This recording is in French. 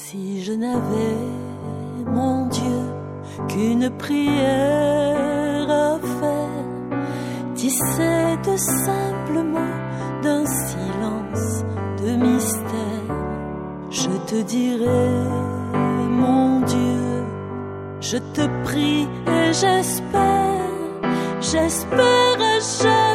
Si je n'avais, mon Dieu, qu'une prière à faire, tissée de simples mots, d'un silence de mystère, je te dirais, mon Dieu, je te prie et j'espère,